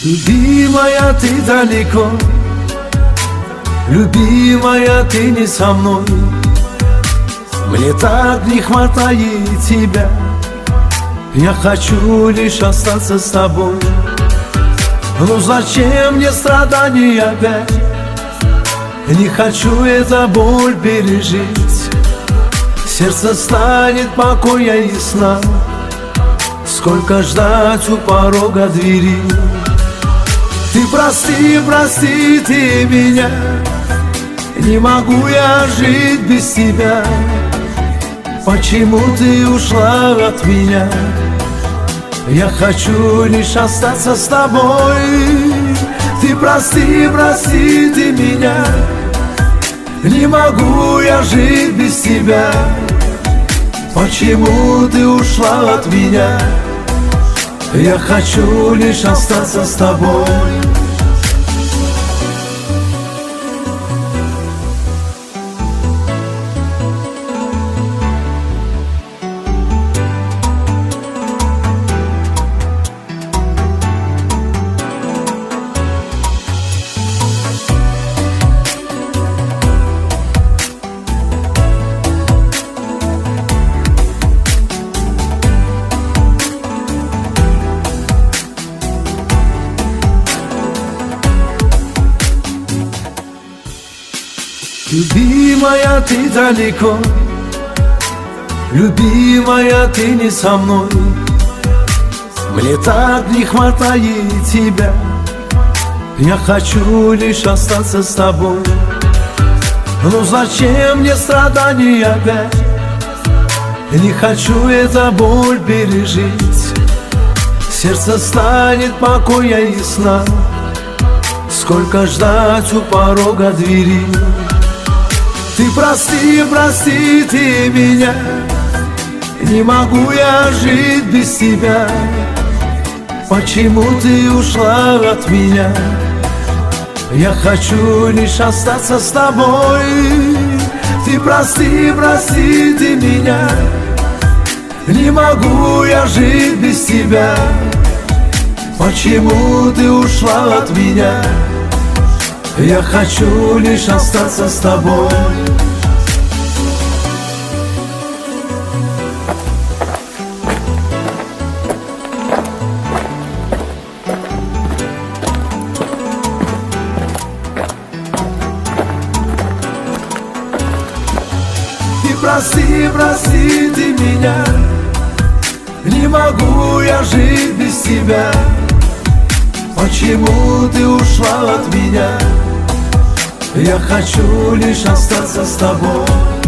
Любимая, ты далеко, любимая, ты не со мной. Мне так не хватает тебя, я хочу лишь остаться с тобой. Ну зачем мне страдания опять? Не хочу эту боль пережить. Сердце станет покоя и сна. Сколько ждать у порога двери. Ты прости, прости ты меня, не могу я жить без тебя. Почему ты ушла от меня? Я хочу лишь остаться с тобой. Ты прости, прости ты меня, не могу я жить без тебя. Почему ты ушла от меня? Я хочу лишь остаться с тобой. Любимая, ты далеко, любимая, ты не со мной. Мне так не хватает тебя, я хочу лишь остаться с тобой. Ну зачем мне страдания опять? Не хочу эту боль пережить. Сердце станет покоя и сна. Сколько ждать у порога двери. Ты прости, прости ты меня, не могу я жить без тебя. Почему ты ушла от меня? Я хочу лишь остаться с тобой. Ты прости, прости ты меня, не могу я жить без тебя. Почему ты ушла от меня? Я хочу лишь остаться с тобой. Ты прости, прости ты меня, не могу я жить без тебя. Почему ты ушла от меня? Я хочу лишь остаться с тобой.